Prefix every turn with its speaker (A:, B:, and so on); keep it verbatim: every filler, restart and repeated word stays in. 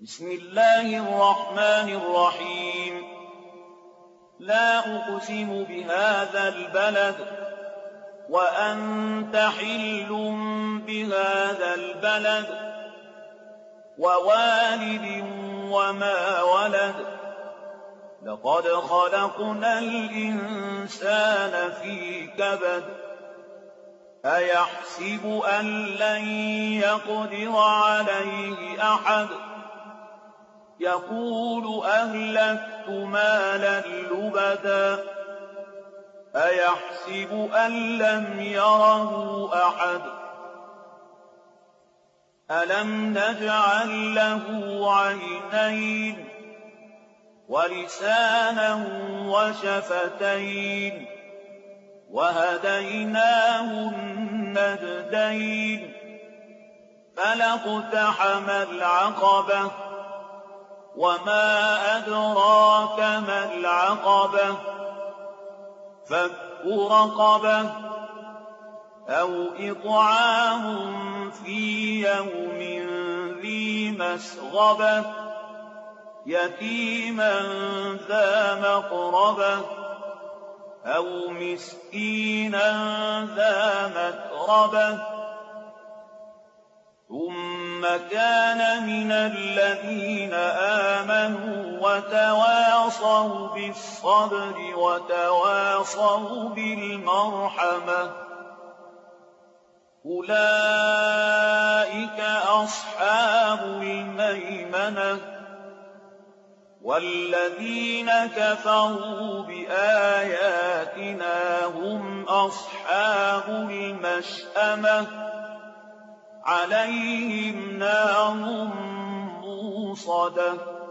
A: بسم الله الرحمن الرحيم لا أقسم بهذا البلد وأنت حل بهذا البلد ووالد وما ولد لقد خلقنا الإنسان في كبد أيحسب أن لن يقدر عليه أحد يقول أهلكت مالا لبدا أيحسب أن لم يره أحد ألم نجعل له عينين ولسانا وشفتين وهديناه النجدين فلا اقتحم العقبة وما أدراك ما العقبة فك رقبة أو إطعام في يوم ذي مسغبة يتيما ذا مقربة أو مسكينا ذا متربة ثم كان من الذين آمنوا وتواصوا بالصبر وتواصوا بالمرحمة أولئك أصحاب الميمنة والذين كفروا بآياتنا هم أصحاب المشأمة عليهم نار موصدة